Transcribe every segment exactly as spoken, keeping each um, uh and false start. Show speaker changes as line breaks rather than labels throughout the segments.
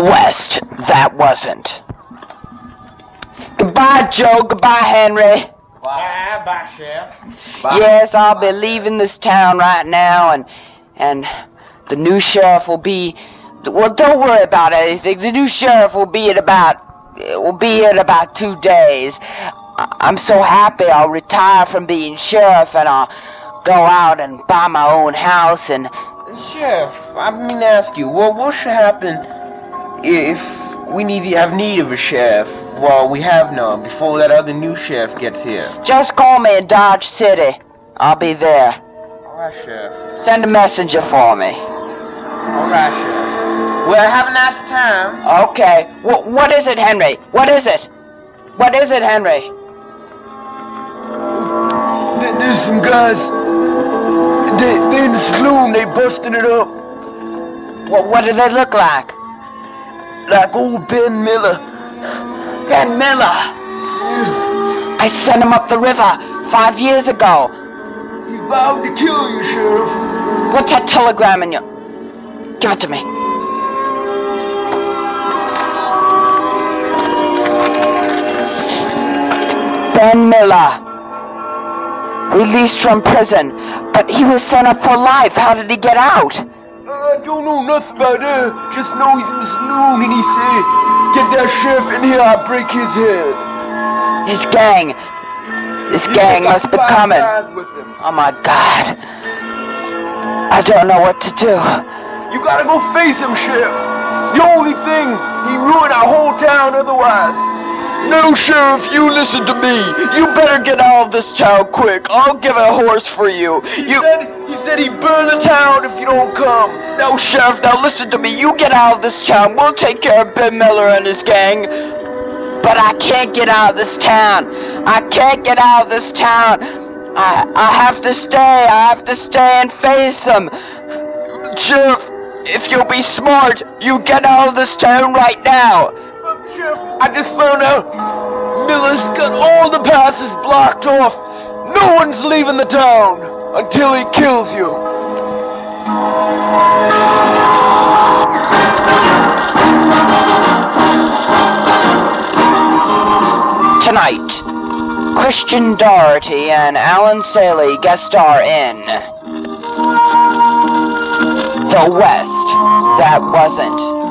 West, that wasn't. Goodbye, Joe. Goodbye, Henry.
Bye, bye, Sheriff.
Bye. Yes, I'll be leaving this town right now, and and the new sheriff will be. Well, don't worry about anything. The new sheriff will be in about. Will be in about two days. I'm so happy. I'll retire from being sheriff, and I'll go out and buy my own house. And
Sheriff, I mean to ask you, well, what should happen if we need to have need of a sheriff? Well, we have none before that other new sheriff gets here.
Just call me in Dodge City. I'll be there.
All right, Sheriff.
Send a messenger for me.
All right, Sheriff. Well, have a nice time.
Okay. W- what is it, Henry? What is it? What is it, Henry?
There, there's some guys. They, they're in the saloon. They busting it up.
What, what do they look like?
Like old Ben Miller.
Ben Miller.
Yeah.
I sent him up the river five years ago.
He vowed to kill you, Sheriff.
What's that telegram in your... Give it to me. Ben Miller. Released from prison, but he was sent up for life. How did he get out?
I don't know nothing about that. Just know he's in the saloon, and he said, "Get that sheriff in here, I'll break his head."
His gang. His gang must be coming. Oh my God. I don't know what to do.
You gotta go face him, Sheriff. It's the only thing. He ruined our whole town otherwise.
No, Sheriff, you listen to me. You better get out of this town quick. I'll give a horse for you.
He
You...
said he said he'd burn the town if you don't come.
No, Sheriff, now listen to me. You get out of this town. We'll take care of Ben Miller and his gang.
But I can't get out of this town. I can't get out of this town. I I have to stay. I have to stay and face them.
Sheriff, if you'll be smart, you get out of this town right now.
Sheriff, I just found out Miller's got all the passes blocked off. No one's leaving the town until he kills you.
Tonight, Christian Doherty and Alan Saley guest star in The West, That Wasn't.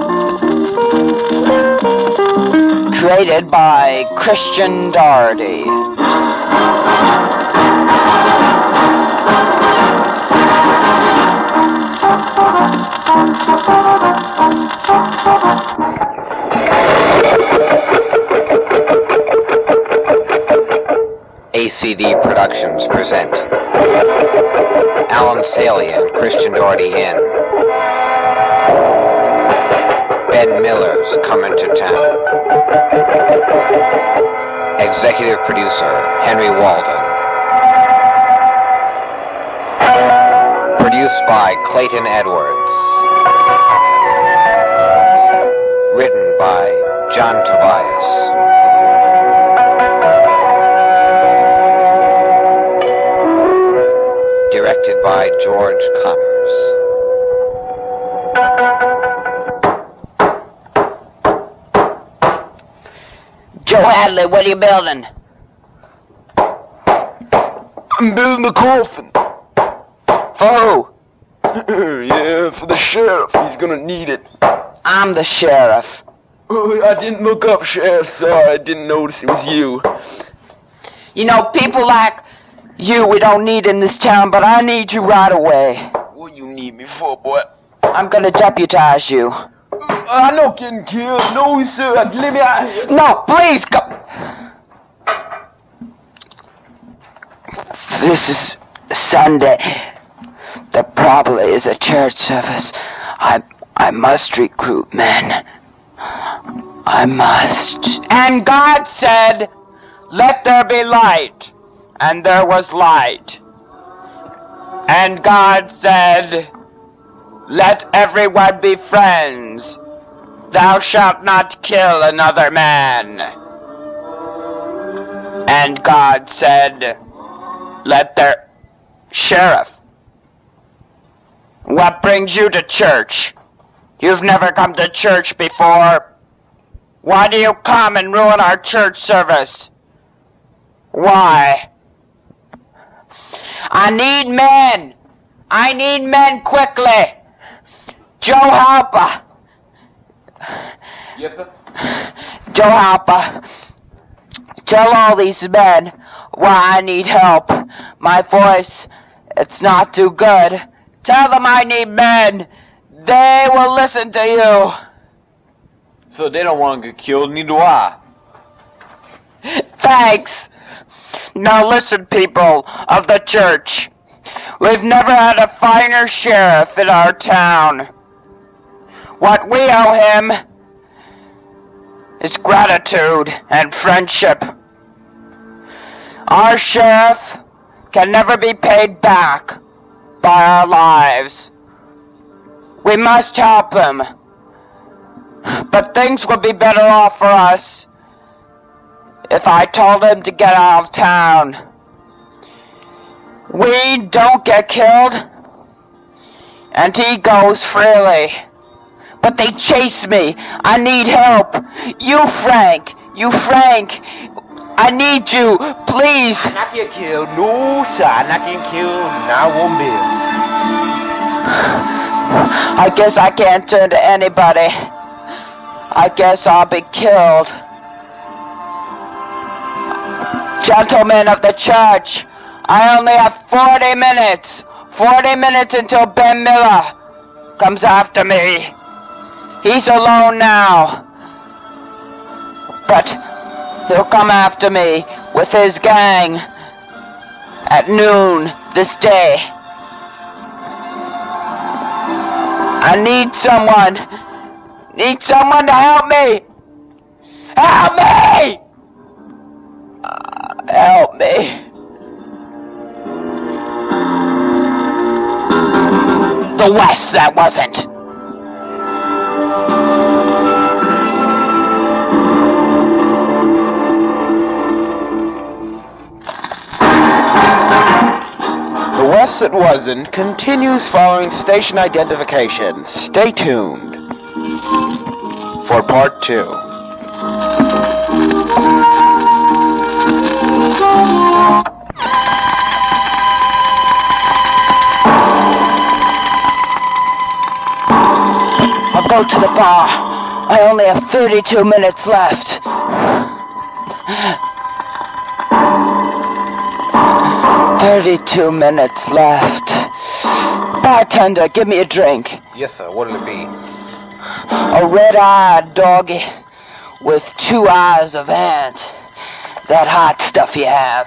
Created by Christian Doherty.
A C D Productions present Alan Saley and Christian Doherty in Ben Miller's Coming to Town. Executive producer Henry Walden. Produced by Clayton Edwards. Written by John Tobias. Directed by George Connors.
Joe Hadley, what are you building?
I'm building a coffin.
For
who? Yeah, for the sheriff. He's gonna need it.
I'm the sheriff.
Oh, I didn't look up, Sheriff. Sorry, I didn't notice it was you.
You know, people like you we don't need in this town, but I need you right away.
What you need me for, boy?
I'm gonna deputize you.
I'm not getting killed. No, sir. Let me out here.
No, please, go. This is Sunday. There probably is a church service. I I must recruit men. I must. And God said, "Let there be light." And there was light. And God said, "Let everyone be friends. Thou shalt not kill another man." And God said, "Let there..." Sheriff, what brings you to church? You've never come to church before. Why do you come and ruin our church service? Why? I need men. I need men quickly. Joe Halper.
Yes, sir?
Joe Halper. Tell all these men why I need help. My voice, it's not too good. Tell them I need men. They will listen to you.
So they don't want to get killed, neither do I.
Thanks. Now listen, people of the church. We've never had a finer sheriff in our town. What we owe him is gratitude and friendship. Our sheriff can never be paid back by our lives. We must help him. But things would be better off for us if I told him to get out of town. We don't get killed, and he goes freely. But they chase me. I need help. You, Frank. You, Frank. I need you. Please.
I'm not getting killed. No, sir. I'm not getting killed. Not one bit.
I guess I can't turn to anybody. I guess I'll be killed. Gentlemen of the church, I only have forty minutes. Forty minutes until Ben Miller comes after me. He's alone now. But he'll come after me with his gang at noon this day. I need someone. Need someone to help me. Help me! Uh, help me. The West, that wasn't.
The West It Wasn't continues following station identification. Stay tuned for part two.
I'll go to the bar. I only have thirty-two minutes left. Thirty-two minutes left. Bartender, give me a drink.
Yes, sir. What'll it be?
A red-eyed doggy with two eyes of ant. That hot stuff you have.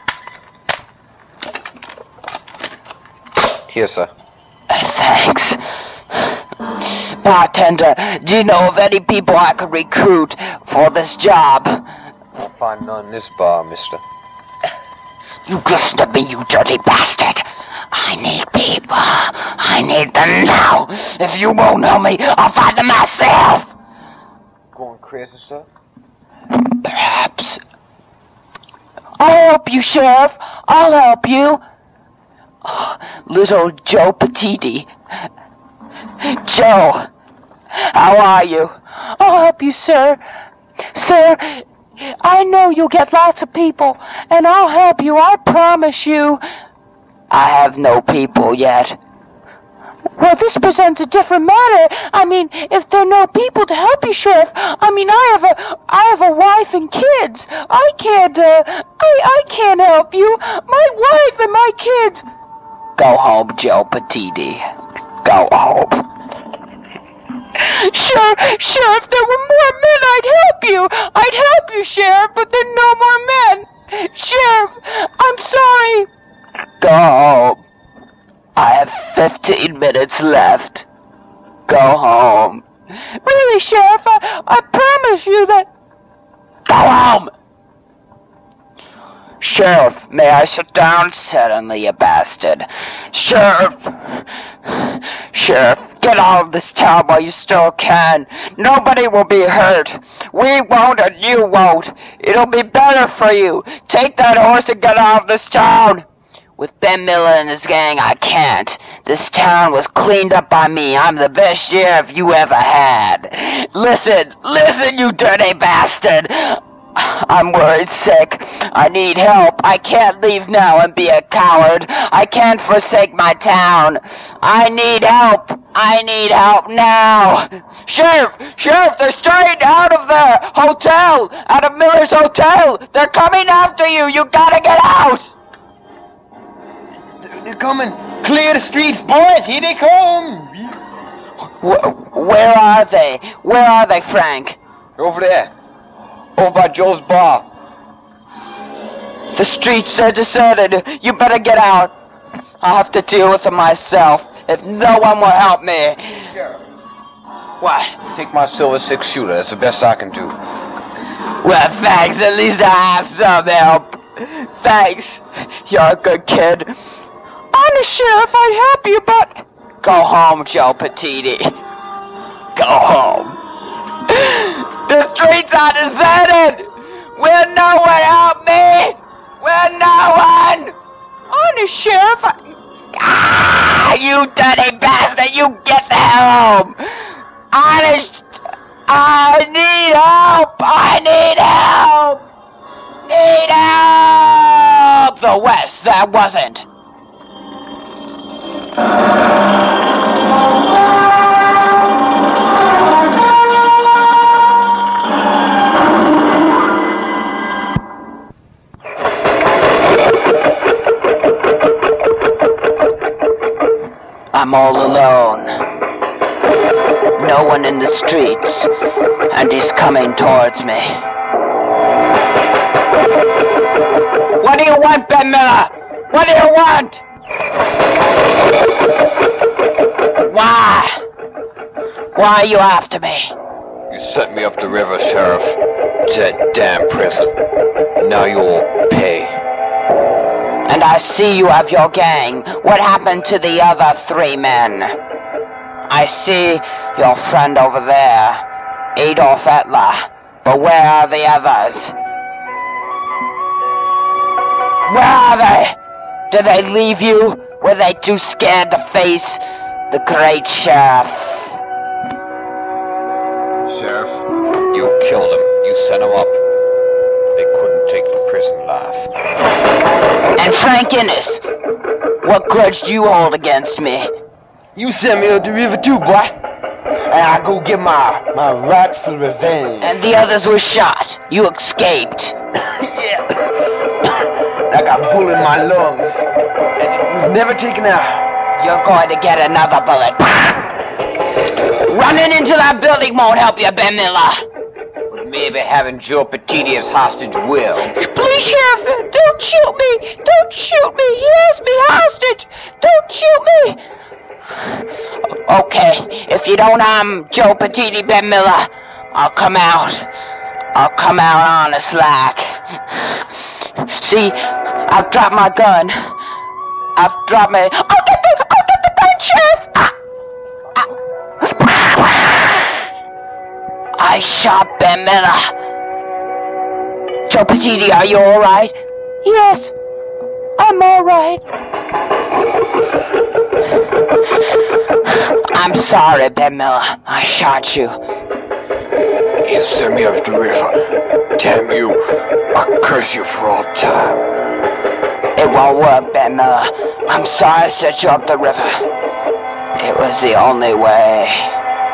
Here, sir.
Thanks. Bartender, do you know of any people I could recruit for this job?
Won't find none in this bar, mister.
You listen to me, you dirty bastard. I need people. I need them now. If you won't help me, I'll find them myself.
Going crazy, sir?
Perhaps. I'll help you, Sheriff. I'll help you. Oh, little Joe Petiti. Joe, how are you? I'll help you, sir. Sir, I know you'll get lots of people, and I'll help you, I promise you. I have no people yet. Well, this presents a different matter. I mean, if there are no people to help you, Sheriff, I mean, I have a, I have a wife and kids. I can't, uh, I, I can't help you. My wife and my kids. Go home, Joe Petiti. Go home. Sure, Sheriff, there were more men, I'd help you. I'd help you, Sheriff, but there are no more men. Sheriff, I'm sorry. Go home. I have fifteen minutes left. Go home. Really, Sheriff, I, I promise you that... Go home! Sheriff, may I sit down? Certainly, you bastard. Sheriff! Sheriff, get out of this town while you still can. Nobody will be hurt. We won't and you won't. It'll be better for you. Take that horse and get out of this town. With Ben Miller and his gang, I can't. This town was cleaned up by me. I'm the best sheriff you ever had. Listen, listen, you dirty bastard. I'm worried sick. I need help. I can't leave now and be a coward. I can't forsake my town. I need help. I need help now. Sheriff! Sheriff, they're straight out of the hotel! Out of Miller's hotel! They're coming after you! You gotta get out!
They're coming. Clear the streets, boys. Here they come.
Wh- where are they? Where are they, Frank?
Over there. Over by Joe's bar.
The streets are deserted. You better get out. I'll have to deal with them myself if no one will help me.
Sheriff.
What?
Take my silver six-shooter. That's the best I can do.
Well, thanks. At least I have some help. Thanks. You're a good kid. Honest, Sheriff, I'd help you, but... Go home, Joe Petiti. Go home. The streets are deserted! Will no one help me? Will no one? Honest, Sheriff, I... Ah, you dirty bastard, you get the hell home! Honest, I need help! I need help! Need help! The West, that wasn't. I'm all alone. No one in the streets, and he's coming towards me. What do you want, Ben Miller? What do you want? Why? Why are you after me?
You sent me up the river, Sheriff, to that damn prison. Now you'll pay.
And I see you have your gang. What happened to the other three men? I see your friend over there, Adolf Etler. But where are the others? Where are they? Did they leave you? Were they too scared to face the great sheriff?
Sheriff, you killed him. You sent him up. They couldn't take the prison life.
And Frank Innes, what grudge do you hold against me?
You sent me up the river too, boy. And I go get my, my rightful revenge.
And the others were shot. You escaped.
Yeah. I got a bullet in my lungs. And it was never taken out.
You're going to get another bullet. Running into that building won't help you, Ben Miller.
Maybe having Joe Petiti as hostage will.
Please, Sheriff, don't shoot me. Don't shoot me. He has me hostage. Don't shoot me. Okay, if you don't harm Joe Petiti, Ben Miller, I'll come out. I'll come out honest like. See, I've dropped my gun. I've dropped my... I'll get the, I'll get the gun, Sheriff. Ah. I shot Ben Miller. Joe Petiti, are you all right? Yes, I'm all right. I'm sorry, Ben Miller. I shot you.
You sent me up the river. Damn you. I curse you for all time.
It won't work, Ben Miller. I'm sorry I set you up the river. It was the only way.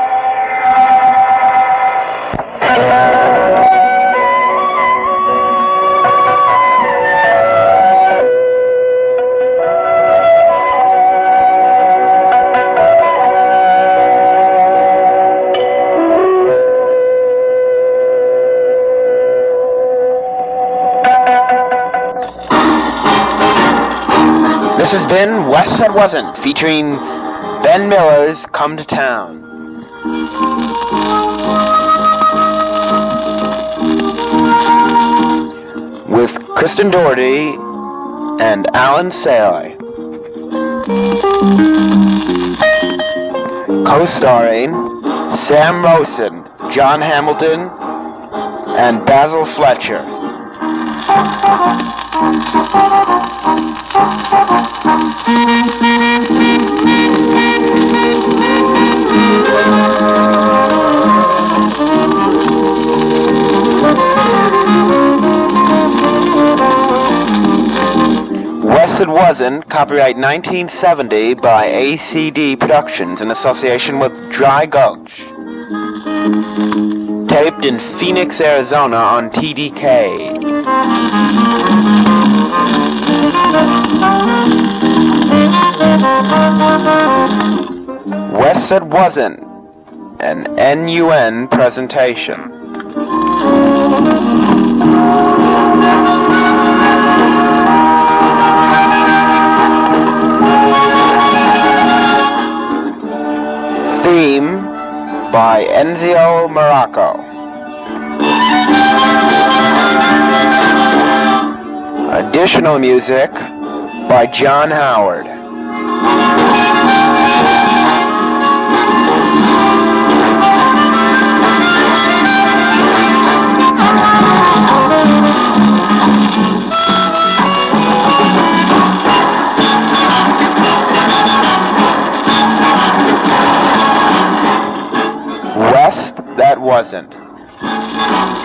This has been West Side Wasn't, featuring Ben Miller's Come to Town. With Kristen Doherty and Alan Sale. Co-starring Sam Rosen, John Hamilton, and Basil Fletcher. Wes It Wasn't, copyright nineteen seventy by A C D Productions in association with Dry Gulch. Taped in Phoenix, Arizona on T D K. Wes It Wasn't, an N U N presentation. Theme by Enzio Morocco. Additional music by John Howard. West That Wasn't.